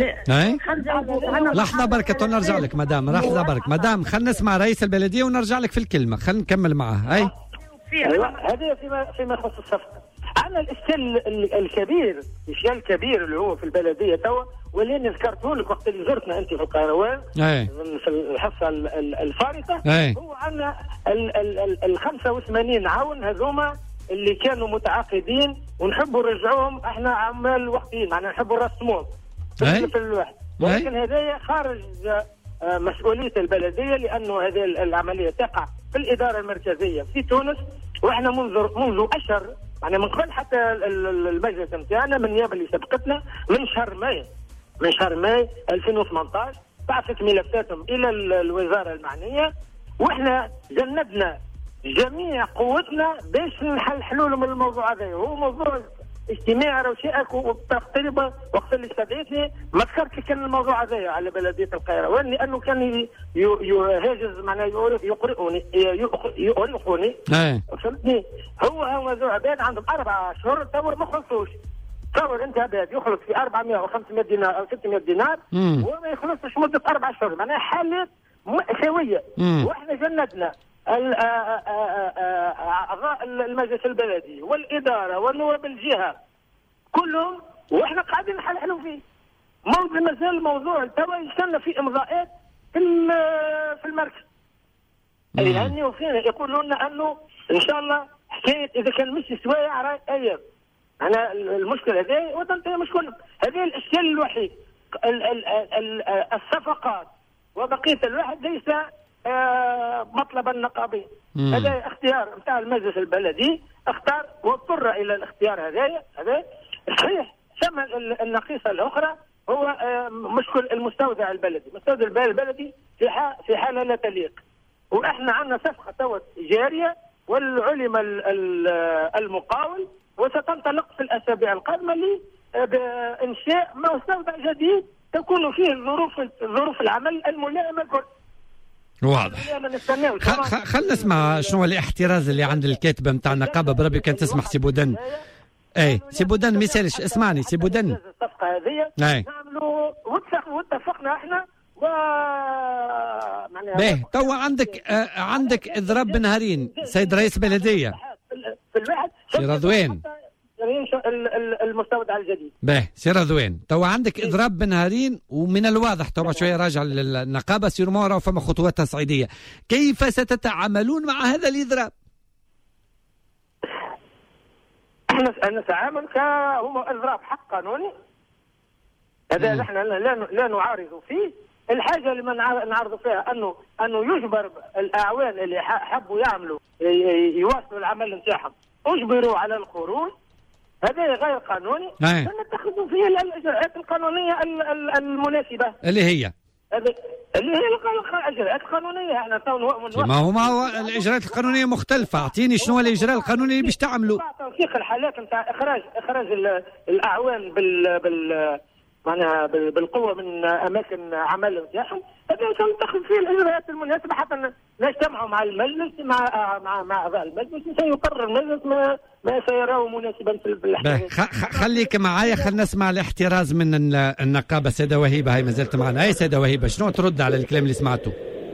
لحظة بركة ونرجع لك مدام، لحظة برك مدام، خلينا نسمع رئيس البلدية ونرجع لك في الكلمة، خلينا نكمل معه. أي أيوة هذا فيما فيما يخص الصفقة. عندنا الإشكال الكبير، الإشكال الكبير اللي هو في البلدية توا، واللي أنا ذكرته لك وقت اللي زرتنا أنت في القيروان في الحصة الفارقة. أي. هو عندنا ال خمسة وثمانين عون هذوما اللي كانوا متعاقدين ونحبوا نرجعوهم احنا عمال وقتين، معناها نحبوا نرسموهم في الواحد، ولكن هذايا خارج مسؤولية البلدية، لأنه هذه العملية تقع في الإدارة المركزية في تونس، وإحنا منذ منذ أشهر يعني من قبل حتى المجلس نتاعنا من النيابة اللي سبقتنا من شهر ماي من شهر ماي ألفين وثمانية عشر بعثت ملفاتهم إلى الوزارة المعنية، وإحنا جندنا جميع قوتنا باش نحل حلول من الموضوع هذا. هو موضوع اجتماعي روشئك وتقريبا وقت اللي استدعيتني ما ذكرتش كان الموضوع هذا على بلديه القيروان، لانه كان يهاجز معناه يقرئوني يؤرقوني فهمتني. هو هو عباد عندهم اربع اشهر تصور ما خلصوش. تصور انت عباد يخلص في أربعمائة أو خمسمائة دينار او ستمائة دينار وما يخلصش مده اربع اشهر، معناها حالات مأساويه. واحنا جندنا اعضاء المجلس البلدي والاداره والنواب الجهه كلهم، واحنا قاعدين نحلحلوا فيه. موضوع مازال الموضوع توا يستنى في امضاءات في في المركز. يهنيوا فينا، يقولوا لنا انه ان شاء الله حكايه اذا كان مش سوايع راهي ايام. انا المشكله هذه وتنتهي مشكله هذه الاشكال الوحيد. ال ال ال الصفقات وبقيه الواحد ليس آه مطلبا نقابيا. هذا اختيار نتاع المجلس البلدي، اختار واضطر الى الاختيار هذا. هذا صحيح. ثم النقيصه الاخرى هو آه مشكل المستودع البلدي. المستودع البلدي في في حاله لا تليق، واحنا عندنا صفقه توت جاريه والعلم المقاول، وستنطلق في الاسابيع القادمه بانشاء مستودع جديد تكون فيه ظروف ظروف العمل الملائمه الكل. واضح. خلينا نسمع شنو الاحتراز اللي عند الكاتبه نتاع النقابه. بربي كان تسمح سي بودن. اي سي بودن ما يسالش، اسمعني سي بودن. الصفقه هذه نعملوا واتفقنا احنا و باهي. توا عندك آه عندك اضراب بنهارين سيد رئيس بلديه في الواحد سي رضوان المستودع الجديد. باهي سي رضوان، توا عندك اضراب بنهارين، ومن الواضح توا شويه راجع للنقابه سير مورا وفما خطوات تصعيديه. كيف ستتعاملون مع هذا الاضراب؟ احنا نتعامل كهو اضراب حق قانوني. هذا نحن لا لا نعارض فيه. الحاجه اللي ما نعرضوا فيها انه انه يجبر الاعوان اللي حبوا يعملوا يواصلوا العمل نتاعهم اجبروا على الخروج. هذا غير قانوني. نتخذوا فيه الاجراءات القانونيه المناسبه اللي هي اللي هي الاجراءات القانونيه. احنا تو ما هو ما هو الاجراءات القانونيه مختلفه. اعطيني شنو الاجراء القانوني اللي باش تعملوا. توثيق الحالات نتاع اخراج اخراج الاعوان بال بال معناها بالقوه من اماكن عمل نتاعهم. هذا سنتخذ فيه الاجراءات المناسبه حتى نجتمعوا مع المجلس مع مع مع اعضاء المجلس سيقرر المجلس ما ما سيراه مناسبا في الحكايه. خليك معايا، خلينا نسمع الاحتراز من النقابه. سيده وهيبه هاي ما زلت معنا. اي سيده وهيبه شنو ترد على الكلام اللي سمعته؟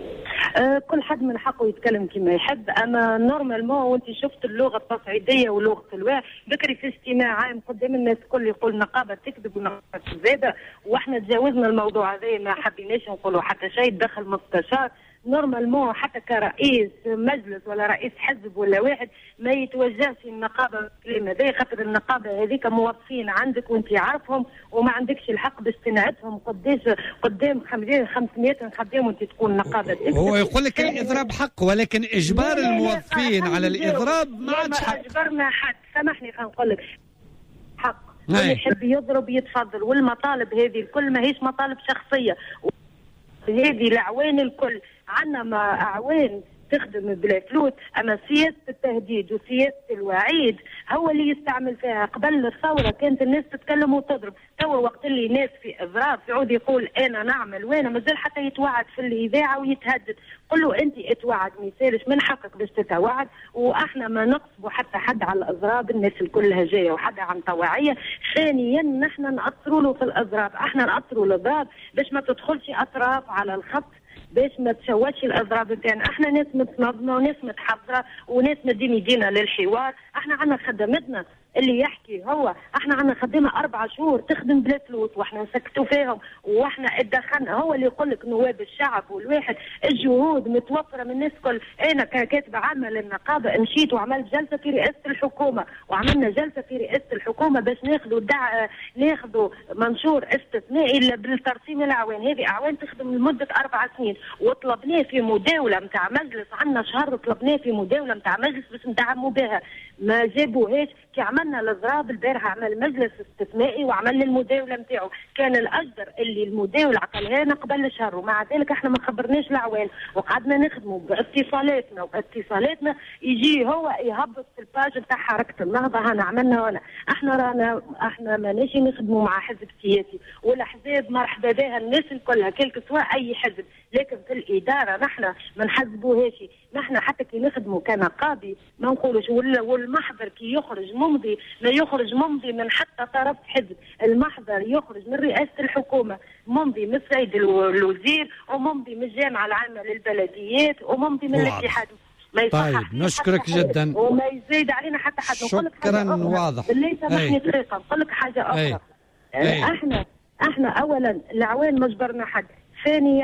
أه كل حد من حقه يتكلم كما يحب. اما نورمالمون وانت شفت اللغه التصعيديه ولغه الواحد بكري في استماع عام قدام الناس الكل يقول نقابه تكذب ونقابه كذابه، واحنا تجاوزنا الموضوع هذا ما حبيناش نقولوا حتى شيء. دخل مستشار نورمالمون حتى كرئيس مجلس ولا رئيس حزب ولا واحد ما يتوجهش النقابه بالكلام هذا، خاطر النقابه هذيك موظفين عندك وانت عارفهم وما عندكش الحق باش تنعتهم قداش قدام خمسمائة خدام وانت تكون نقابه. هو يقول لك الاضراب حق، ولكن اجبار الموظفين على الاضراب ما عادش حق. اجبرنا حد، سامحني خلينا نقول لك حق. اللي يحب يضرب يتفضل. والمطالب هذه الكل ماهيش مطالب شخصيه، هذه الأعوان الكل عندنا مع أعوان تخدم بلا فلوس. أما سياسة التهديد وسياسة الوعيد هو اللي يستعمل فيها. قبل الثورة كانت الناس تتكلم وتضرب، توا وقت اللي ناس في إضراب يعود يقول أنا نعمل وأنا مازال حتى يتوعد في الإذاعة ويتهدد. قل له أنت اتوعد ما يسالش من حقك باش تتوعد، وإحنا ما نقصبوا حتى حد على الإضراب. الناس الكل جاية وحد عن طواعية. ثانيا نحن نأثروا له في الإضراب، إحنا نأثروا الإضراب باش ما تدخلش أطراف على الخط، باش ما تشوتش الاضراب نتاعنا. احنا ناس متنظمه وناس متحضره وناس مدين يدينا للحوار. احنا عندنا خدمتنا اللي يحكي هو. احنا عندنا خدمه اربع شهور تخدم بلا فلوس واحنا نسكتوا فيهم واحنا اتدخلنا. هو اللي يقول لك نواب الشعب والواحد الجهود متوفره من الناس كل. انا ككاتبه عامه للنقابه مشيت وعملت جلسه في رئاسه الحكومه، وعملنا جلسه في رئاسه الحكومه باش ناخذوا دع... ناخذوا منشور استثنائي بالترسيم الاعوان. هذه اعوان تخدم لمده اربع سنين، وطلبناه في مداوله نتاع مجلس. عندنا شهر طلبناه في مداوله نتاع مجلس باش ندعموا بها، ما جابوهاش. كي عملنا الاضراب البارحه عمل مجلس استثنائي وعملنا المداوله نتاعو. كان الاجدر اللي المداوله عقلها لنا قبل الشهر، ومع ذلك احنا ما خبرناش العوان وقعدنا نخدموا باتصالاتنا وباتصالاتنا. يجي هو يهبط في الباج نتاع حركه النهضه هنا عملنا هنا. احنا رانا احنا ماناش نخدموا مع حزب سياسي والاحزاب مرحبا بها الناس الكلها كلك سواء اي حزب، لكن في الاداره نحن ما نحسبوهاش. نحن حتى كي نخدموا كنقابي ما نقولوش. والمحضر كي يخرج ممضي ما يخرج ممضي من حتى طرف حزب. المحضر يخرج من رئاسه الحكومه، ممضي من السيد الوزير، وممضي من الجامعه العامه للبلديات، وممضي من الاتحاد. ما طيب نشكرك جدا وما يزيد علينا حتى حد. شكرا. واضح. بالله سامحني دقيقه نقول لك حاجه اخرى. أي. احنا احنا اولا العوان ما جبرنا حد. ثانيا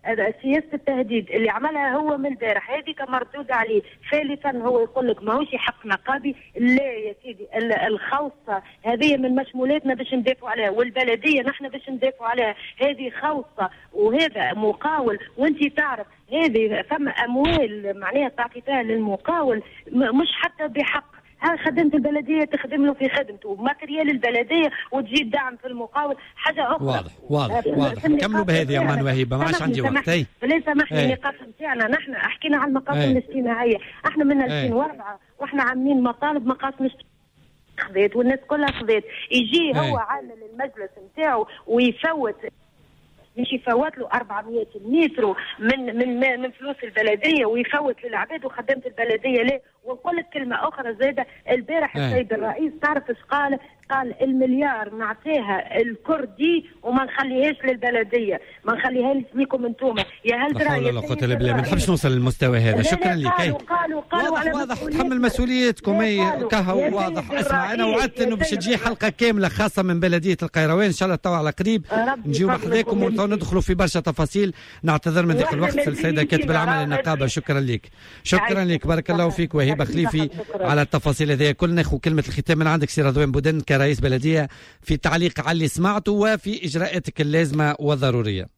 سياسه التهديد اللي عملها هو من البارح هذه مردود عليه. ثالثا هو يقول لك ماهوش حق نقابي، لا يا سيدي، الخوصه هذه من مشمولاتنا باش ندافعوا عليها، والبلديه نحن باش ندافعوا عليها، هذه خوصه وهذا مقاول، وانت تعرف هذه ثم اموال معناها تعطيتها للمقاول مش حتى بحق. ها خدمة البلدية تخدم له في خدمته، وماتريال البلدية وتجي الدعم في المقاول حاجة أخرى. واضح واضح واضح. كملوا بهذه يا مان وهيبة، ما عادش عندي وقت. اي لا سامحني، النقاط نتاعنا نحن حكينا عن المقاصد الاجتماعية، احنا من ألفين وأربعة واحنا عاملين مطالب مقاصد خذيت والناس كلها خذيت. يجي هو عامل المجلس نتاعو ويفوت مش يفوت له أربعمية متر من من من فلوس البلديه ويفوت للعباد وخدمه البلديه ليه. ونقول لك كلمه اخرى زايده، البارح السيد الرئيس تعرف ايش قال؟ قال المليار نعطيها الكردي وما نخليهاش للبلديه، ما نخليهاش لكم انتم. يا هل ترى لا قوه الا بالله، ما نحبش نوصل للمستوى هذا. شكرا لك. قالوا قالوا قالوا واضح واضح تحمل مسؤوليتكم. اي كهو واضح. اسمع انا وعدت انه باش تجي حلقه كامله خاصه من بلديه القيروان ان شاء الله، تو على قريب نجيو محذاكم وندخلوا في برشا تفاصيل. نعتذر من ضيق الوقت في السيده كاتب العمل النقابه. شكرا لك شكرا لك بارك الله فيك وهبه خليفي على التفاصيل هذه. كل ناخذ كلمه الختام من عندك سي رضوان بودن كرئيس بلديه في تعليق على اللي سمعته وفي اجراءاتك اللازمه والضروريه.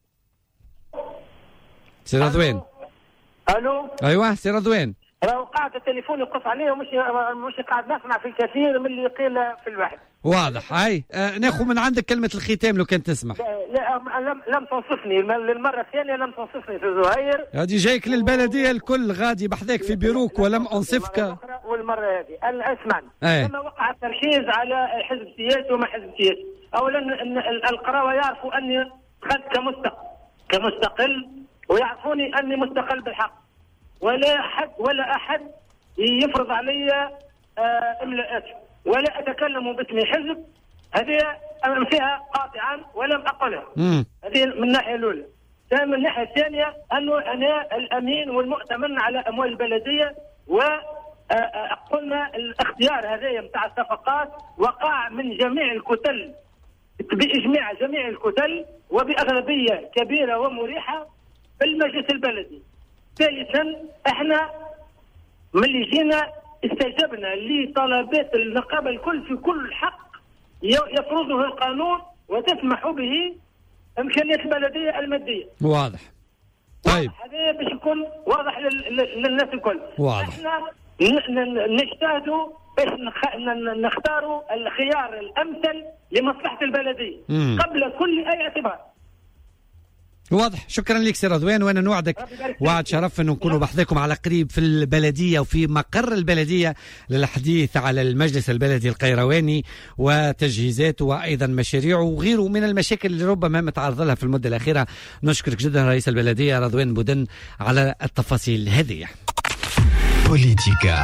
سي رضوان. الو. ايوه سي رضوان. راهو قاعد التليفون يقص عليه ومش مش قاعد نسمع في الكثير من اللي قيل في الواحد. واضح. هاي آه ناخذ من عندك كلمه الختام لو كان تسمح. لا لم لم تنصفني للمره الثانيه، لم تنصفني في زهير. هذه جايك للبلديه الكل غادي بحذاك في بيروك ولم انصفك. والمره هذه اسمعني. أيه. لما وقع التركيز على حزب سياسي وما حزب سياسي، اولا القراوه يعرفوا اني خد كمستقل كمستقل ويعرفوني اني مستقل بالحق، ولا حد ولا احد يفرض علي آه املاءات، ولا اتكلم باسم حزب. هذه فيها قاطعا ولم اقلها. هذه من الناحيه الاولى. من الناحيه الثانيه انه انا الامين والمؤتمن على اموال البلديه، وقلنا الاختيار هذايا نتاع الصفقات وقع من جميع الكتل باجماع جميع الكتل وباغلبيه كبيره ومريحه في المجلس البلدي. ثالثا احنا ملي جينا استجبنا لطلبات النقابه الكل في كل حق يفرضه القانون وتسمح به امكانيات البلديه الماديه. واضح. طيب هذا باش يكون واضح للناس الكل. واضح. احنا نجتهدوا باش نختاروا الخيار الامثل لمصلحه البلديه مم. قبل كل اي اعتبار. واضح. شكرا لك سي رضوان، وانا نوعدك وعد شرف انه نكونوا بحذاكم على قريب في البلديه وفي مقر البلديه للحديث على المجلس البلدي القيرواني وتجهيزاته وايضا مشاريعه وغيره من المشاكل اللي ربما متعرض لها في المده الاخيره. نشكرك جدا رئيس البلديه رضوان بودن على التفاصيل هذه. بوليتيكا.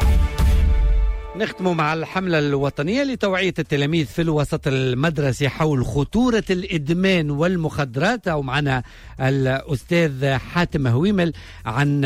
نختم مع الحملة الوطنية لتوعية التلاميذ في الوسط المدرسي حول خطورة الإدمان والمخدرات. أو معنا الأستاذ حاتم هويمل عن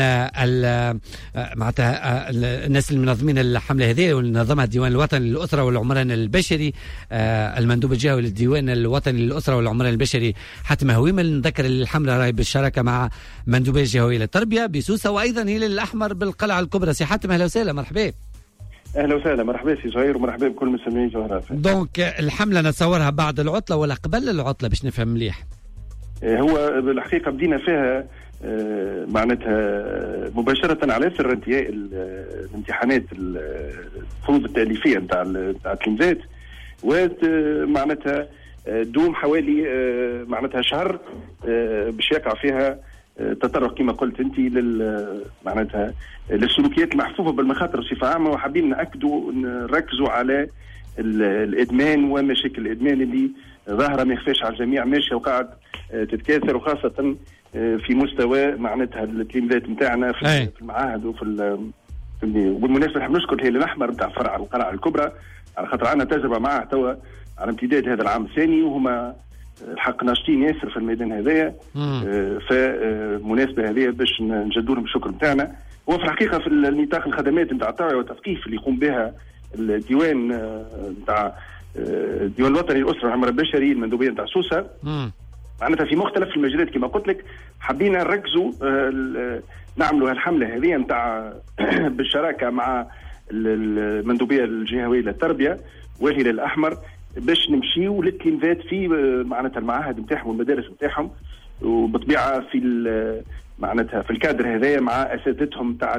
معناتها الناس المنظمين الحملة هذه واللي نظمها الديوان الوطني للأسرة والعمران البشري، المندوب الجهوي للديوان الوطني للأسرة والعمران البشري حاتم هويمل. نذكر الحملة راهي بالشراكة مع مندوبية الجهوية للتربية بسوسة وأيضا هلال الأحمر بالقلعة الكبرى. سي حاتم أهلا وسهلا. مرحبا. اهلا وسهلا. مرحبا سي زهير ومرحبا بكل مستمعي جوهرات. دونك الحمله نتصورها بعد العطله ولا قبل العطله باش نفهم مليح؟ هو بالحقيقه بدينا فيها معناتها مباشره على اثر انتهاء الامتحانات الفروض التاليفيه نتاع نتاع التلميذات، ومعناتها دوم حوالي معناتها شهر باش يقع فيها تطرق كما قلت انت لل معناتها للسلوكيات المحفوفه بالمخاطر بصفه عامه، وحابين ناكدوا نركزوا على الادمان ومشاكل الادمان اللي ظاهره ما يخفاش على الجميع ماشيه وقاعد تتكاثر، وخاصه في مستوى معناتها التلميذات نتاعنا في المعاهد وفي وبالمناسبه نحب نشكر الهلال الاحمر نتاع فرع القلعه الكبرى على خاطر عندنا تجربه معاه توا على امتداد هذا العام الثاني، وهما الحق ناشطين ياسر في الميدان هذايا. آه فمناسبه هذه باش نجدوا لهم الشكر نتاعنا. هو في الحقيقه في النطاق الخدمات نتاع التوعيه والتثقيف اللي يقوم بها الديوان نتاع آه الديوان الوطني للاسره والعمران البشري المندوبيه نتاع سوسه، معناتها في مختلف المجالات كما قلت لك. حبينا نركزوا نعملوا هالحمله هذه نتاع بالشراكه مع المندوبيه الجهويه للتربيه والهلال الاحمر باش نمشيو للتلميذات في معناتها المعاهد نتاعهم والمدارس نتاعهم، وبطبيعه في معناتها في الكادر هذايا مع اساتذتهم نتاع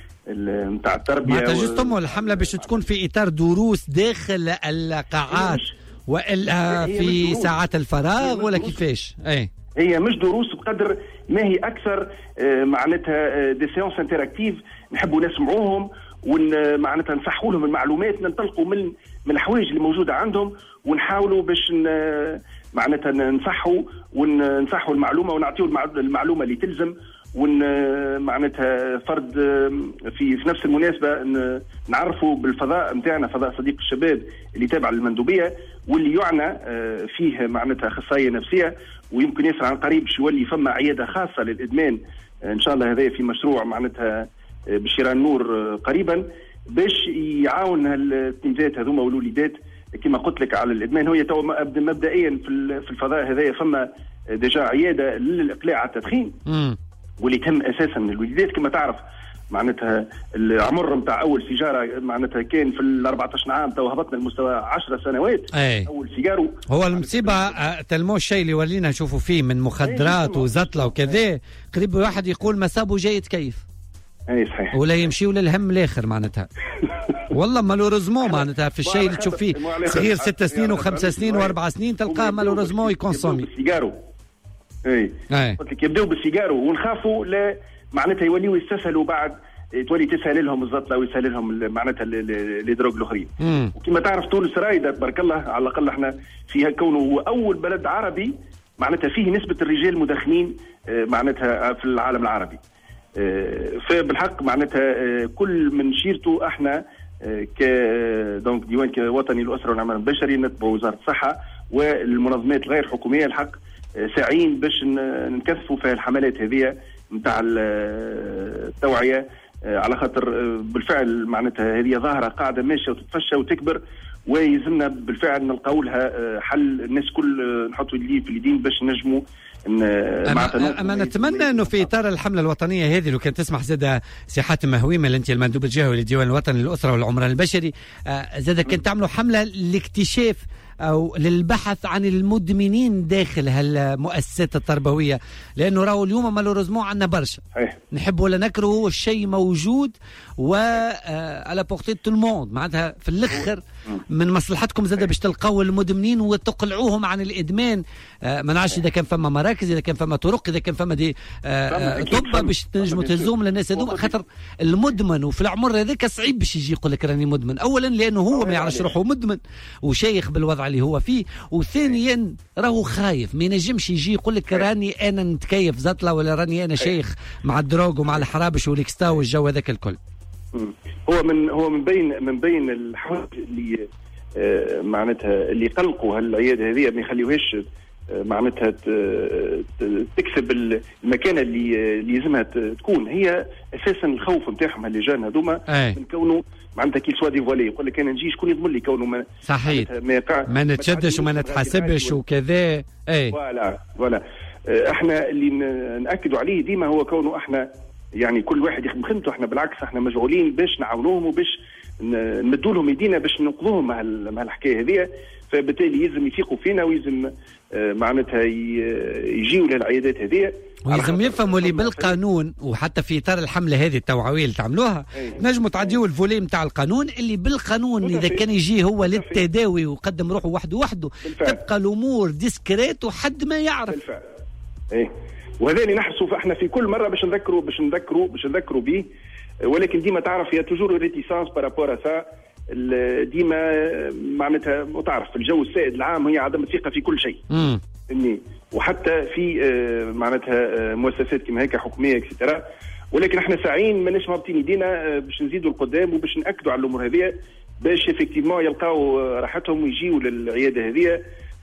نتاع التربيه. معناتها جوستومون الحمله باش تكون في اطار دروس داخل القاعات والا في ساعات الفراغ ولا كيفاش؟ اي هي مش دروس بقدر ما هي اكثر معناتها دي سيونس انتراكتيف نحبوا نسمعوهم ومعناتها نصحوا لهم المعلومات، ننطلقوا من من الحوايج اللي موجوده عندهم ونحاولوا باش معناتها نصحوا ونصحوا المعلومه ونعطيوا المعلومه اللي تلزم، ون معناتها فرد في في نفس المناسبه نعرفوا بالفضاء نتاعنا فضاء صديق الشباب اللي تابع للمندوبيه واللي يعنى فيه معناتها اخصائيه نفسيه، ويمكن ياسر عن قريب باش يولي فما عياده خاصه للادمان ان شاء الله. هذا في مشروع معناتها بشيران نور قريبا باش يعاون التلميذات هذوما والوليدات كما قلت لك على الادمان. هو تو مبدئيا في الفضاء هذايا فما ديجا عياده للاقلاع على التدخين واللي تم اساسا من الوليدات. كما تعرف معناتها العمر نتاع اول سيجاره معناتها كان في ال أربعطاش عام، تو هبطنا لمستوى عشر سنوات. أي. اول سيجارو هو المصيبه تلمو الشيء اللي ولينا نشوفوا فيه من مخدرات وزطله وكذا، قريب واحد يقول مسابه جاي يتكيف. اي صحيح. ولا يمشيوا للهم الاخر معناتها. والله مالوريزمون معناتها في الشيء اللي تشوف فيه صغير ست سنين وخمس سنين واربع سنين تلقاه مالوريزمون يكونسومي السيجارو. اي قلت لك يبداو بالسيجارو ونخافوا لا معناتها يوليوا يستسهلوا بعد تولي تسهل لهم الزطله ويسهل لهم معناتها لي دروغ الاخرين. وكما تعرف تونس رايده تبارك الله، على الاقل احنا فيها كونه هو اول بلد عربي معناتها فيه نسبه الرجال المدخنين معناتها في العالم العربي. فبالحق معناتها كل من شيرته احنا ك دونك ديوان كوطني الاسره والعمل البشري نتبع وزاره الصحه والمنظمات الغير حكوميه الحق ساعين باش نكثفوا في الحملات هذه نتاع التوعيه، على خاطر بالفعل معناتها هذه ظاهره قاعده ماشيه وتتفشى وتكبر، ويلزمنا بالفعل نلقاو لها حل. الناس كل نحطوا اليد في اليدين باش نجموا أما, أما نتمنى أنه في إطار الحملة الوطنية هذه لو كان تسمح زاد سي حاتم مهويمة اللي أنت المندوب الجهوي للديوان الوطني للأسرة والعمران البشري، زاد كان تعملوا حملة لاكتشاف أو للبحث عن المدمنين داخل هالمؤسسات التربوية، لأنه راهو اليوم مالوريزمون عندنا برشا نحب ولا نكره الشيء موجود وعلى بورتي تو الموند. معناتها في الأخر من مصلحتكم زاد باش تلقاو المدمنين وتقلعوهم عن الإدمان. ما نعرفش إذا كان فما مراكز، إذا كان فما طرق، إذا كان فما دي طب باش تنجموا تهزوهم للناس هذوما، خاطر المدمن وفي العمر هذاك صعيب باش يجي يقول لك راني مدمن. أولا لأنه هو ما يعرفش روحه مدمن وشايخ بالوضع اللي هو فيه، وثانيا راهو خايف ما ينجمش يجي يقول لك راني انا نتكيف زطله ولا راني انا شيخ مع الدروغ ومع الحرابش والاكستا والجو هذاك الكل. هو من هو من بين من بين الحوادث اللي آه معناتها اللي قلقوا هالعياده هذه ما يخليوهاش آه معناتها تكسب المكانه اللي اللي لازمها تكون. هي اساسا الخوف نتاعهم اللجان هذوما من كونه معناتها كي سوا ديفولي يقول لك انا نجي شكون يضمن لي كونه ما صحيح ما, ما نتشدش وما نتحاسبش وكذا. اي فوالا فوالا احنا اللي ناكدوا عليه ديما هو كونه احنا يعني كل واحد يخدم خدمته، احنا بالعكس احنا مشغولين باش نعاونوهم وباش نمدوا لهم يدينا باش ننقذوهم مع مع الحكايه هذه. فبالتالي يلزم يثيقوا فينا ويلزم معناتها يجيوا للعيادات هذه ويلزم يفهموا اللي بالقانون. وحتى في اطار الحمله هذه التوعويه اللي تعملوها نجموا تعديوا الفولي نتاع القانون اللي بالقانون اذا كان يجي هو للتداوي ويقدم روحه وحده وحده تبقى الامور ديسكريت وحد ما يعرف. بالفعل ايه، وهذا اللي نحرصوا احنا في كل مره باش نذكروا باش نذكروا باش نذكروا به. ولكن ديما تعرف هي توجور ريتيسانس بارابور سا ديما معناتها وتعرف الجو السائد العام هي عدم الثقه في كل شيء. اني وحتى في معناتها مؤسسات كما هيك حكوميه اكسترا. ولكن احنا ساعين ماناش مهبطين يدينا باش نزيدوا القدام وباش ناكدوا على الامور هذه باش افكتيفمون يلقاو راحتهم ويجيوا للعياده هذه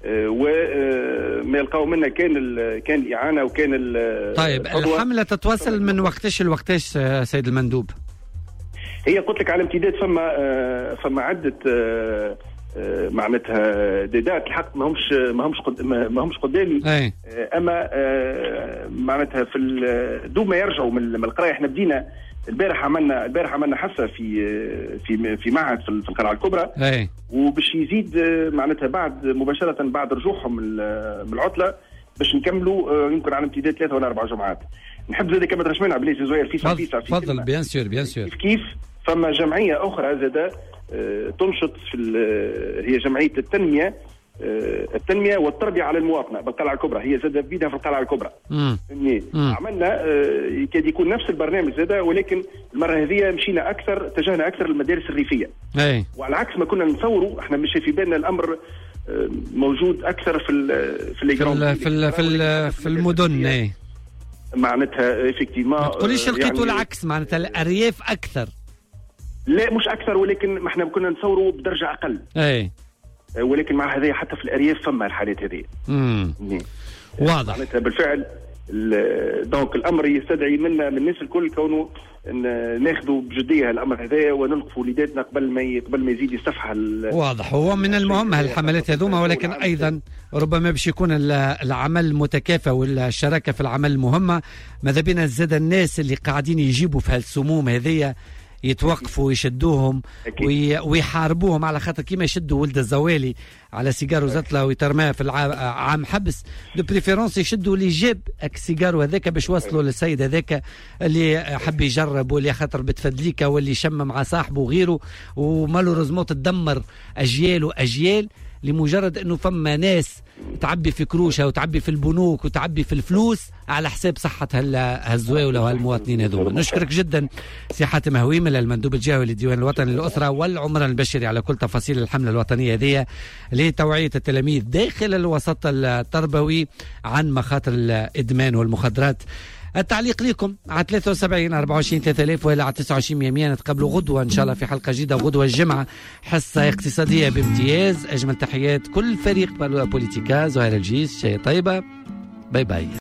وما يلقاو منا كان كان الاعانه وكان طيب الحمله تتواصل من وقتاش لوقتاش سيد المندوب؟ هي قلت لك على امتداد فما فما عده معناتها ديدات الحق ما همش ما همش قد ما همش قدامي. أي. اما معناتها في دوما يرجعوا من القرايه. احنا بدينا البارح عملنا البارح عملنا حصه في في في معهد في القلعه الكبرى. أي. وباش يزيد معناتها بعد مباشره بعد رجوعهم من العطله باش نكملوا يمكن على امتداد ثلاثه ولا اربع جمعات. نحب زاد كما ترشمنا بليس زوير في فضل تفضل بيان سور بيان سور. كيف كيف فما جمعيه اخرى زاد تنشط في هي جمعيه التنميه التنميه والتربيه على المواطنه بالقلعه الكبرى. هي زاد بيدها في القلعه الكبرى. فهمني عملنا يكاد يكون نفس البرنامج زاد، ولكن المره هذه مشينا اكثر اتجهنا اكثر للمدارس الريفيه. اي. وعلى عكس ما كنا نتصوروا احنا مش في بالنا الامر موجود اكثر في ال في ال في ال في, ال في المدن. اي معناتها افكتيفمون ما تقوليش لقيتوا يعني العكس معناتها الارياف اكثر. لا مش اكثر، ولكن ما احنا كنا نتصوروا بدرجه اقل. اي ولكن مع هذه حتى في الارياف فما الحالات هذه. امم واضح. معناتها بالفعل دونك الامر يستدعي منا من الناس الكل كونه ناخذوا بجديه الامر هذا ونلقفوا وليداتنا قبل ما قبل ما يزيد يستفحل. واضح. هو من المهم هالحملات هذوما، ولكن ايضا ربما باش يكون العمل متكافئ والشراكه في العمل مهمه. ماذا بينا زاد الناس اللي قاعدين يجيبوا في هالسموم هذيا يتوقفوا ويشدوهم وي... ويحاربوهم، على خاطر كيما يشدوا ولد الزوالي على سيجارو زتله ويترماه في العام حبس دو بريفيرونس، يشدوا اللي جاب السيجارو هذاك باش وصلوا للسيد هذاك اللي حب يجرب واللي خاطر بتفدليكا واللي شم مع صاحبه وغيره، ومالوريزمون تدمر اجيال واجيال لمجرد انه فما ناس تعبي في كروشه وتعبي في البنوك وتعبي في الفلوس على حساب صحه هالزواوله وهالمواطنين هذوما. نشكرك جدا سي حاتم هويمل المندوب الجهوي للديوان الوطني للاسره والعمران البشري على كل تفاصيل الحمله الوطنيه هذه لتوعيه التلاميذ داخل الوسط التربوي عن مخاطر الادمان والمخدرات. التعليق لكم على ثلاثة وسبعين أربعة وعشرين ثلاثة آلاف ولا على تسعة وعشرين مية. نتقابلوا غدوة إن شاء الله في حلقة جديدة، وغدوة الجمعة حصة اقتصادية بامتياز. أجمل تحيات كل فريق بوليتيكا. زهير الجيس، شيء طيبة، باي باي.